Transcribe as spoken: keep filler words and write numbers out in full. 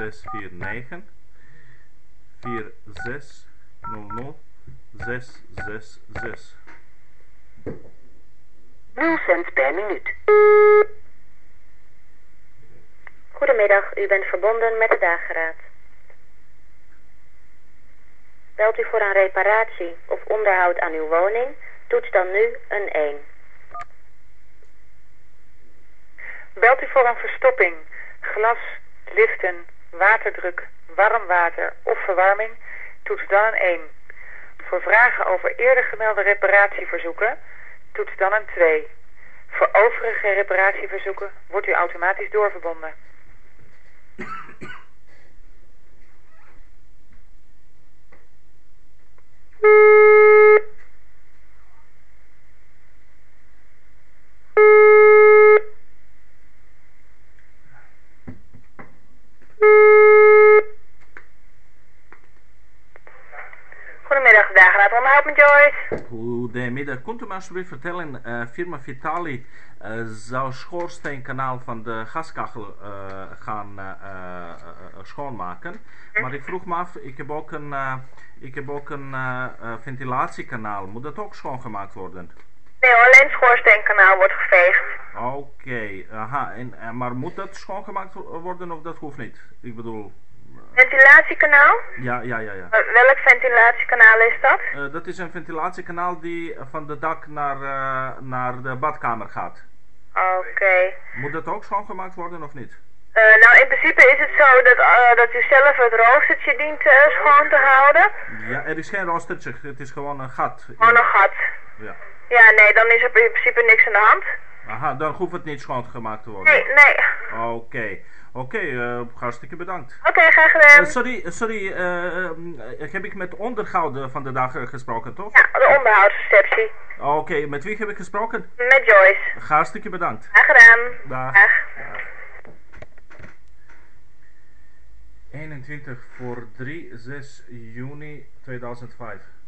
zes vier negen vier zes nul nul zes zes zes. nul cent per minuut. Goedemiddag, u bent verbonden met de dageraad. Belt u voor een reparatie of onderhoud aan uw woning, toets dan nu een één. Belt u voor een verstopping, glas, liften, waterdruk, warm water of verwarming, toets dan een één. Voor vragen over eerder gemelde reparatieverzoeken, toets dan een twee. Voor overige reparatieverzoeken wordt u automatisch doorverbonden. Goedemiddag, dageraad onderhoud met Joyce. Goedemiddag, kunt u me alsjeblieft vertellen, uh, firma Vitali uh, zou schoorsteenkanaal van de gaskachel uh, gaan uh, uh, uh, schoonmaken. Hm. Maar ik vroeg me af, ik heb ook een, uh, ik heb ook een uh, uh, ventilatiekanaal, moet dat ook schoongemaakt worden? Nee, alleen het schoorsteenkanaal wordt geveegd. Oké, okay, aha, en, uh, maar moet dat schoongemaakt worden of dat hoeft niet? Ik bedoel... Ventilatiekanaal? Ja, ja, ja, ja. Welk ventilatiekanaal is dat? Uh, dat is een ventilatiekanaal die van de dak naar, uh, naar de badkamer gaat. Oké. Okay. Moet dat ook schoongemaakt worden of niet? Uh, nou, in principe is het zo dat, uh, dat u zelf het roostertje dient uh, schoon te houden. Ja, er is geen roostertje, het is gewoon een gat. Gewoon een gat? Ja. Ja, nee, dan is er in principe niks aan de hand. Aha, dan hoeft het niet schoongemaakt te worden. Nee, nee. Oké. Okay. Oké, okay, uh, hartstikke bedankt. Oké, okay, graag gedaan. Uh, sorry, sorry uh, uh, heb ik met onderhoud van de dag gesproken, toch? Ja, de onderhoudsreceptie. Oké, okay, met wie heb ik gesproken? Met Joyce. Hartstikke bedankt. Graag gedaan. Dag. Dag. eenentwintig voor drie, zes juni tweeduizend vijf.